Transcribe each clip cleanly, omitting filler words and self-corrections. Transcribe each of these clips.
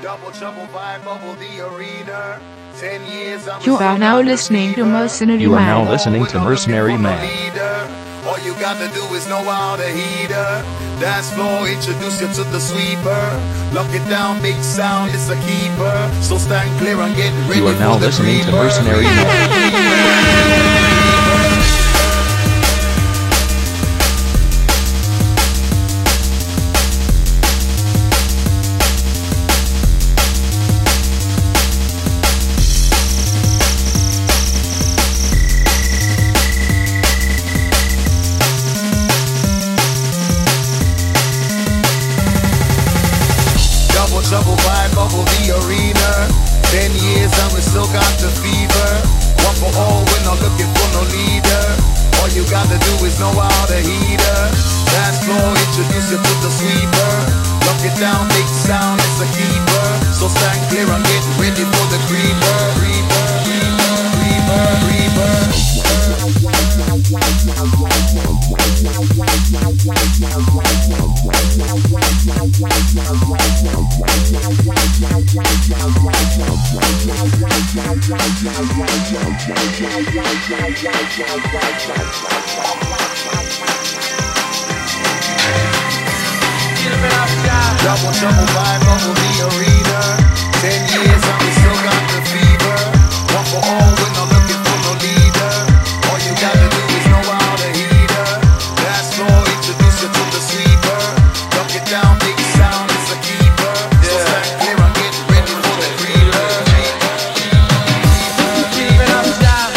You are now listening to Mercenary You are now Man. listening to Mercenary Man. All you gotta do is know how to heat her. Dance floor, introduce you to the sweeper. Lock it down, big sound, it's a keeper. So stand clear and get ready You are now for the listening to creeper. Mercenary Man. Double vibe, bubble the arena. 10 years and we still got the fever. One for all, we're not looking for no leader. All you gotta do is know how to heat her. Dance floor, introduce you to the sweeper. Lock it down, big sound, it's a keeper. So stand clear and get ready for the creeper. Creeper, creeper, creeper, creeper. Double vibe, bubble the arena. 10 years and we still got the fever. One for all, we're not looking for no leader. All you gotta do is know how to heat her. Dance floor, introduce you to the sweeper. Lock it down, big sound, it's a keeper. So stand clear and get ready for the creeper. Keeping up time.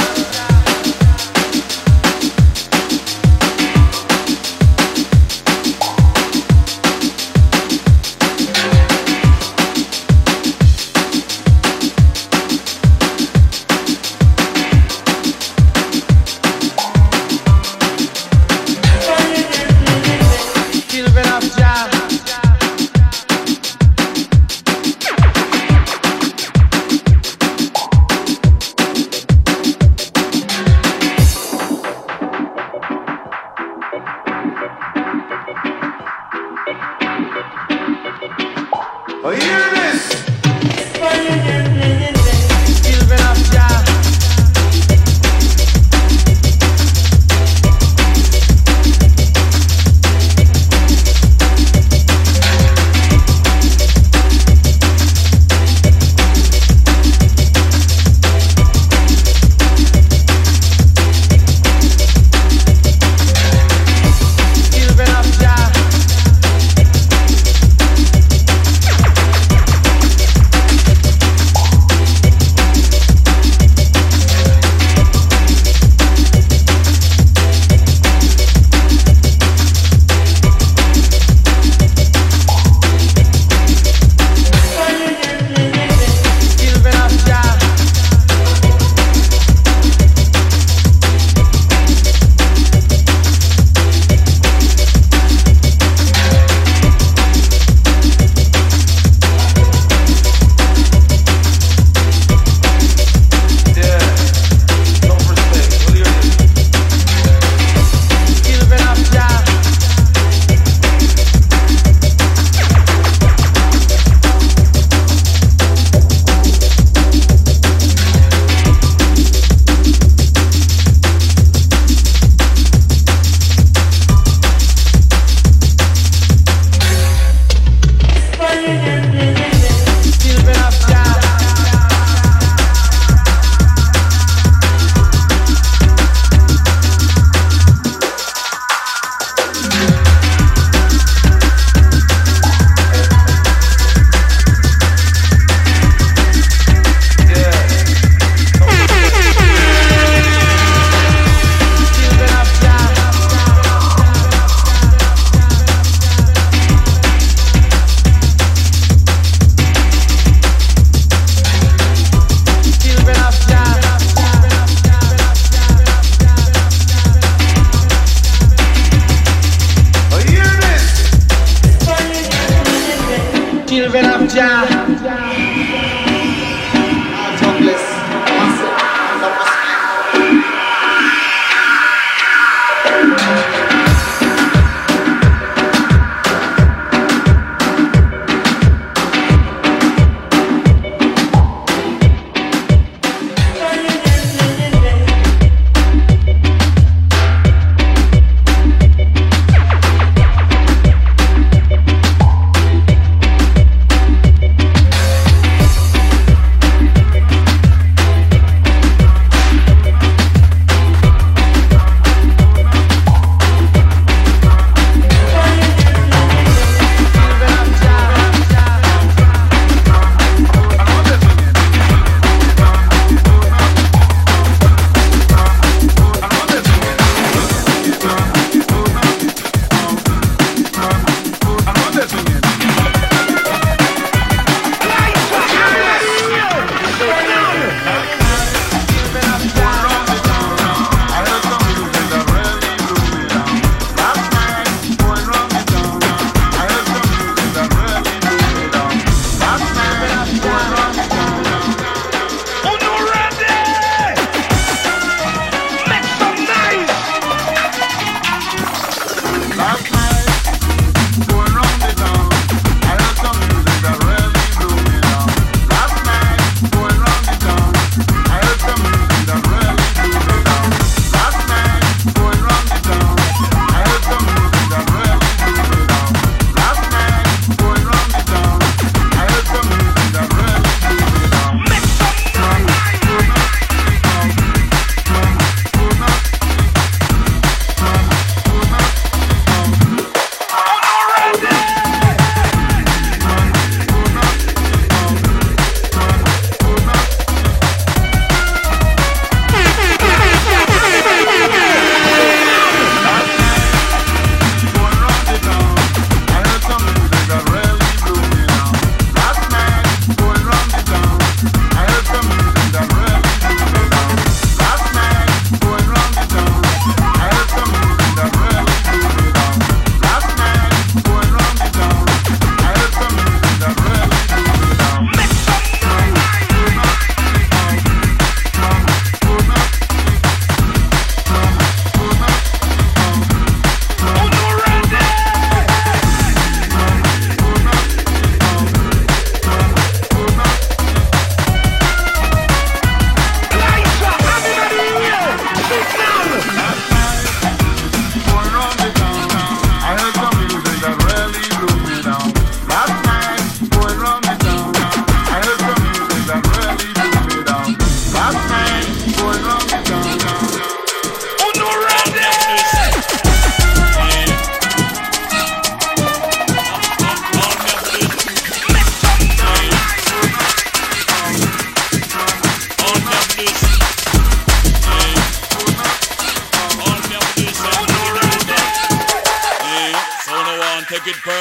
Oh, you hear this? Gilbert of Jah. Gilbert of Jah. Gilbert of Jah. Gilbert of Jah. Gilbert of Jah. Gilbert of Jah. Gilbert of Jah. Oh, you hear this? Gilbert of Jah. Topless, massive, enough respect.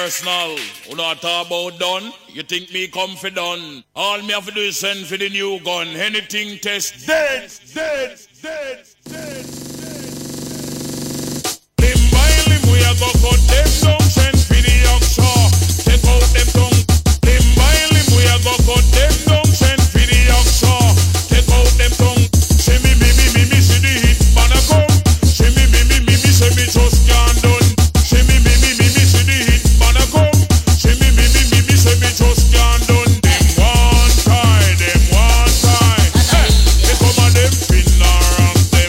personal. Who not talk about done? You think me come for done? All me have to do is send for the new gun. Anything test dead, dead, dead, dead. Limb by limb we a go cut them down. Send for the oxa. Take out them tongue. Limb by limb we a go cut them down. Send for the oxa. Take out them tongue. Say me, see the hit man a come. Say me, say me just can't done. Say me, see the hit man a come. Say me, say me just can't done. Them one time. Hey, they come and them pin around them.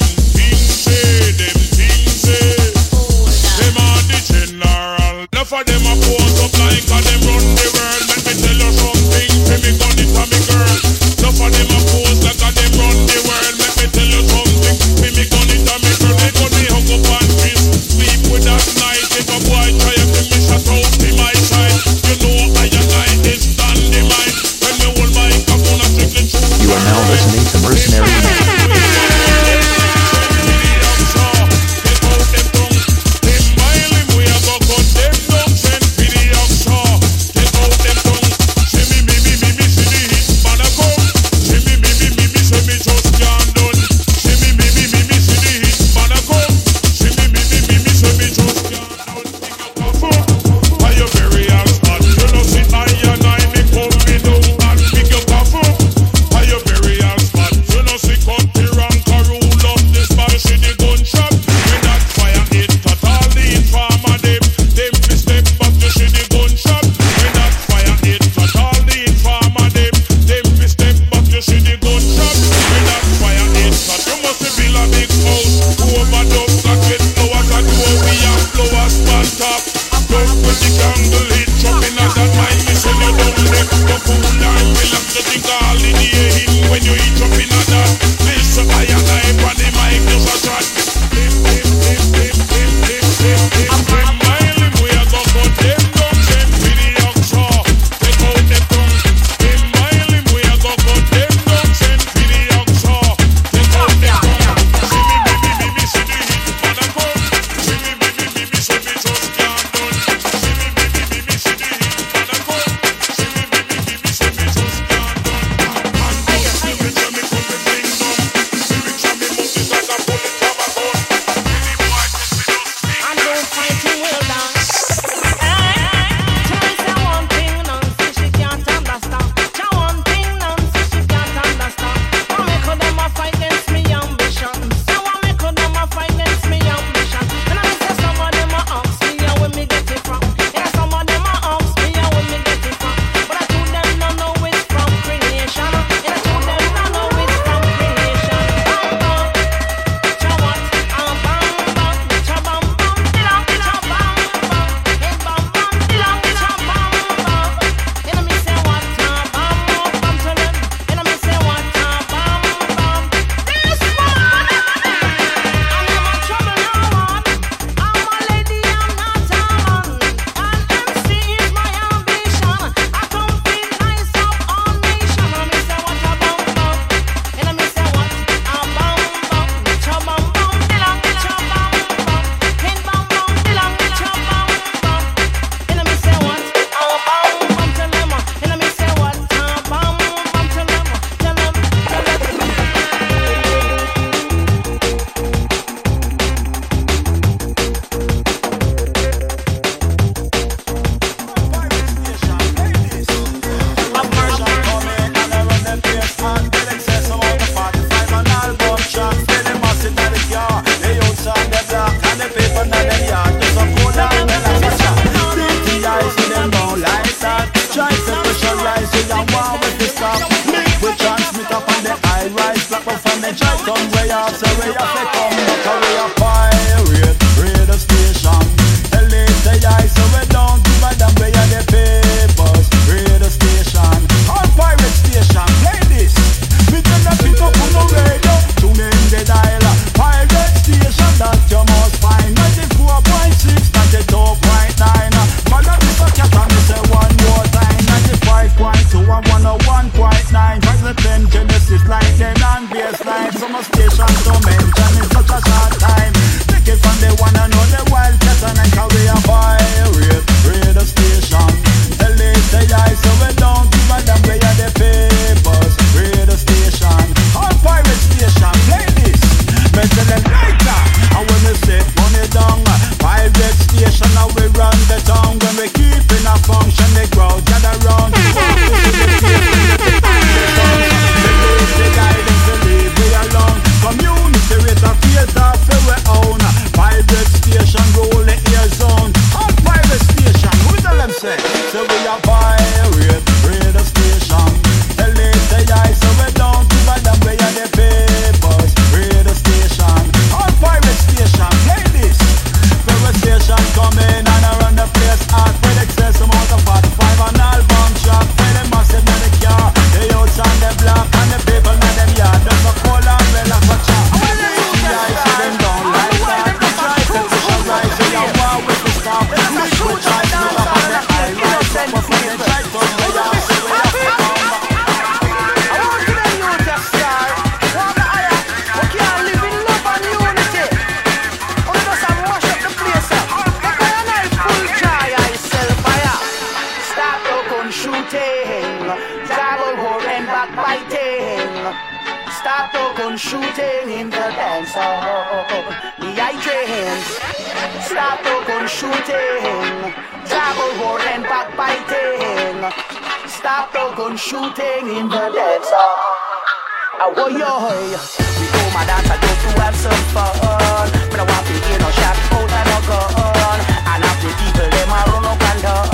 backbiting. Stop the gun shooting in the dance hall. The hydrants. Stop the gun shooting. Travel war and backbiting. Stop the gun shooting in the dance hall. Oh, yo, we go my dance just to have some fun. But I want to hear no shot out and no gun. And have the people them a run up and down.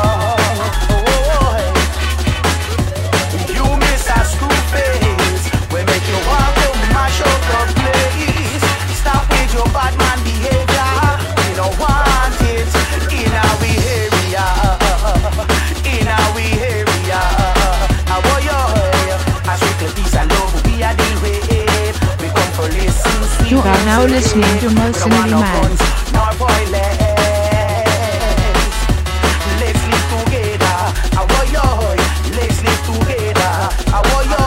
You miss a screw face. We make you walk to mash up the place. Stop with your bad man behavior. We don't want it in our area. In our area. Oh, yo, I strictly peace and love. We are deal with it. We come for listen. You are now listening to Mercenary Man. More violence. Let's live together. Oh, yo, let's live together. Oh, yo,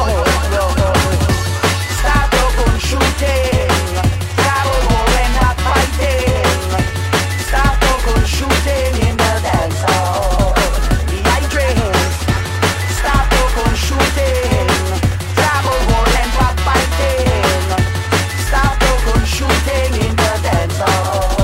stop the gun shooting. Travel war and not fighting. Stop the gun shooting in the dance hall. The hydrants. Stop the gun shooting. Travel war and not fighting. Stop the gun shooting in the dance hall.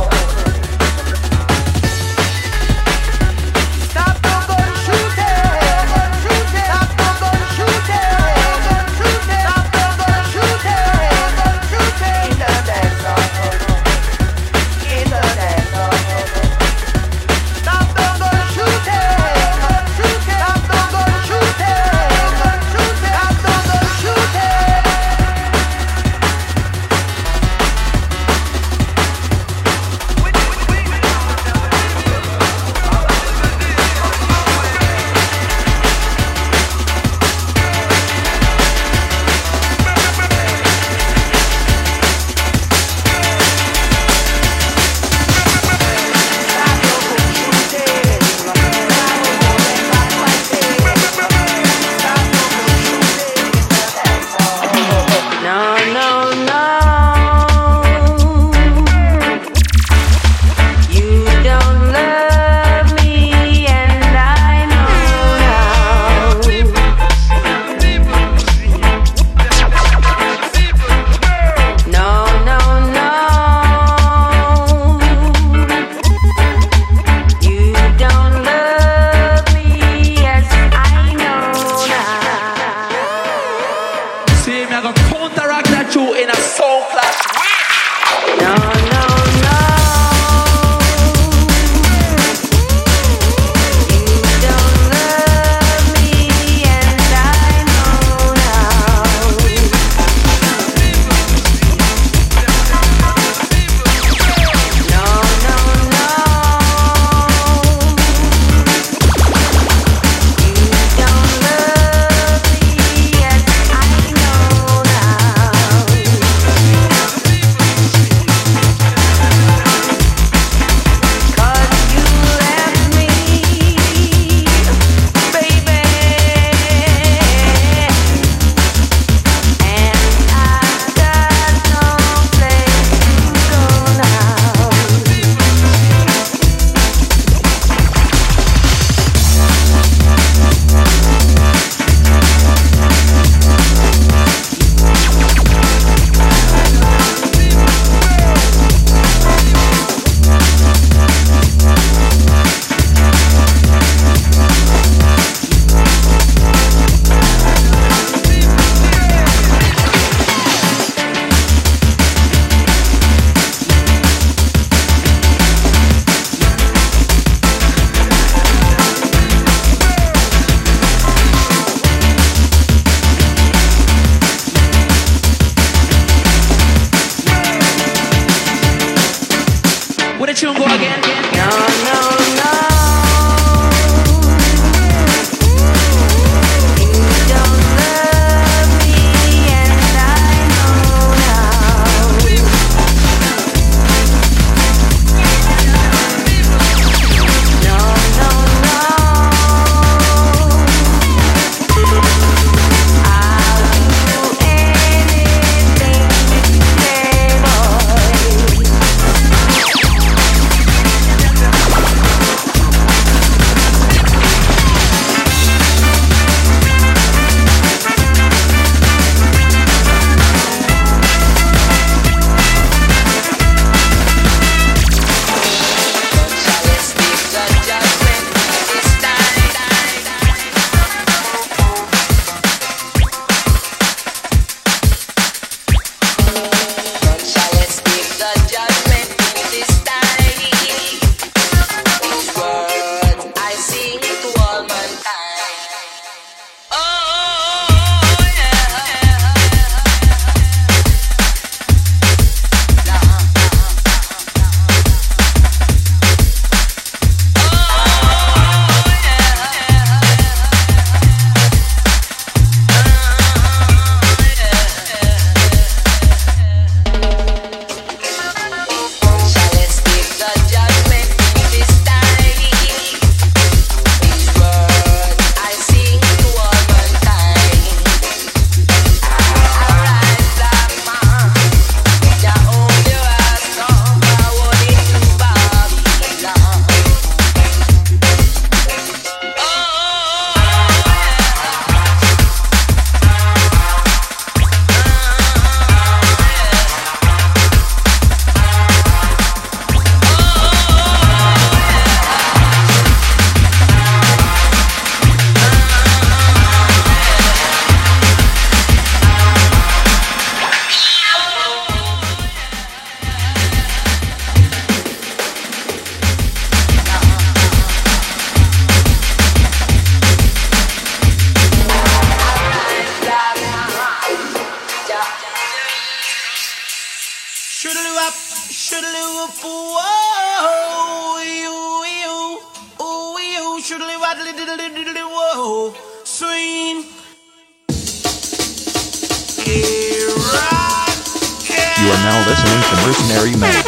You are now listening to Mercenary Man.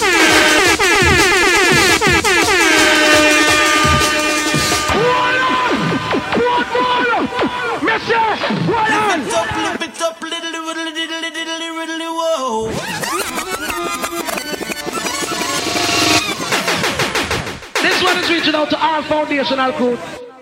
This one is reaching out to our foundational crew.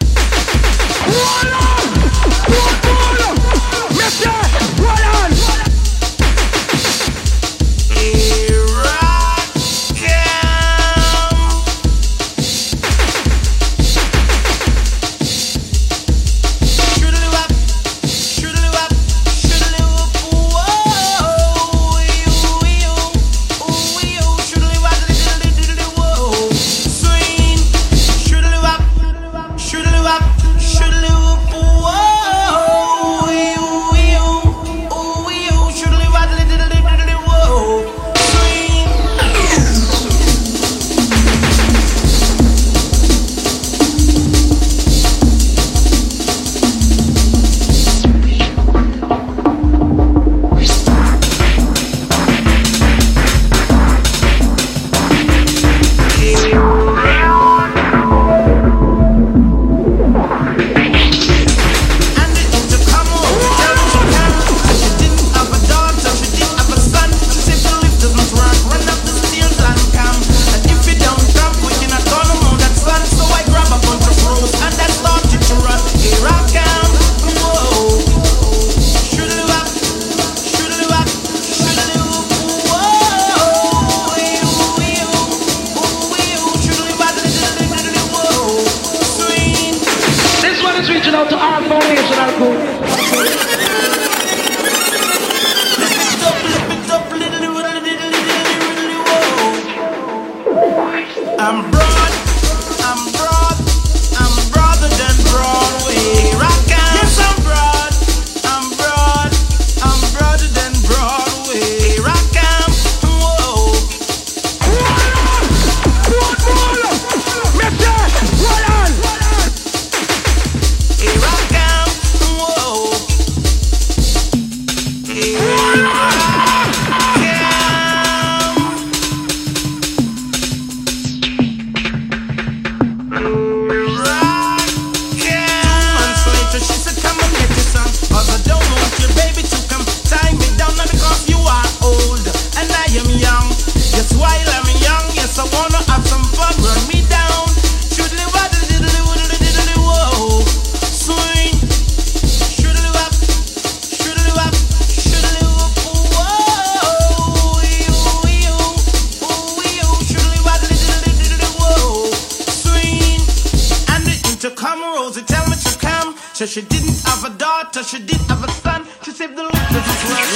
So she didn't have a daughter, she did have a son. She saved the life of his world.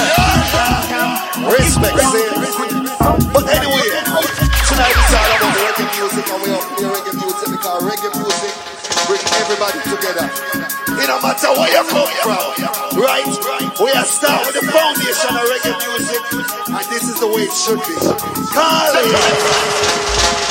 Respect, but anyway, tonight is all about reggae music, and we are playing reggae music because reggae music brings everybody together. It don't matter where you come from, right? We are starting with the foundation of reggae music, and this is the way it should be. Call it.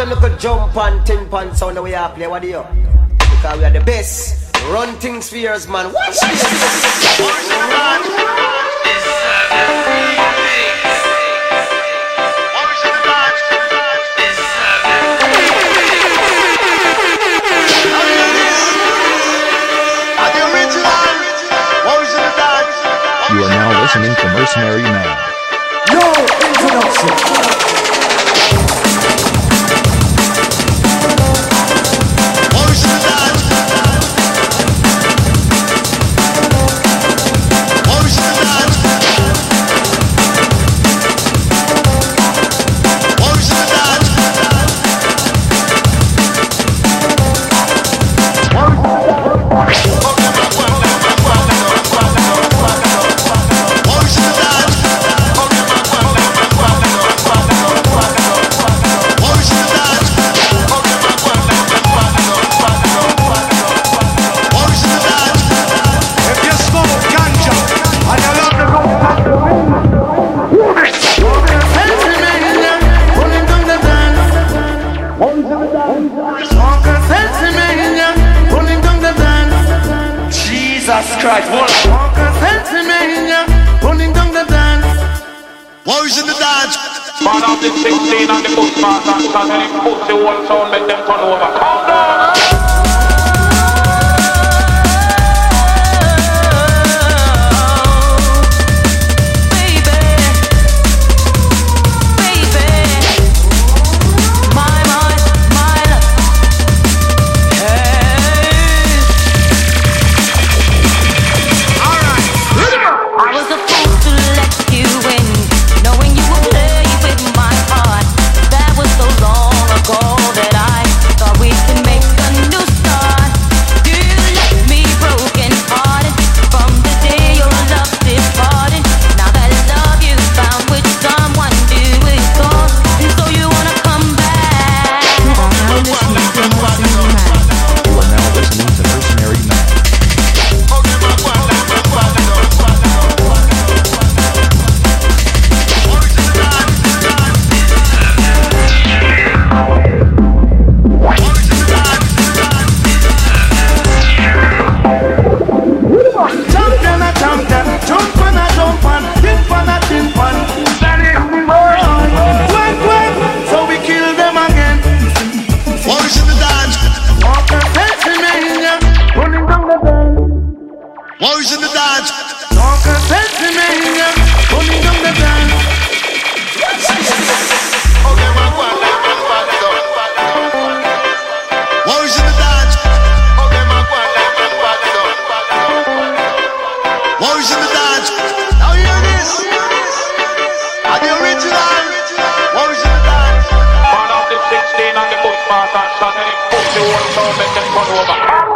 them look a jump and tin pan sound the way I play. What do you? Because we are the best. Run things for years, man. Watch this. You are now listening to Mercenary Man. No introduction. Christ, pulling down the dance. Boys in the dance. Man of the 16 and the Bushmaster, starting to put the whole sound, make them turn over. Calm down! Boys in the dance. Boys in the dance. Boys in the dance. Now hear this. Are the original? Boys in the dance. Man of the 16 and the Bushmaster, starting to put the whole sound, make them turn over.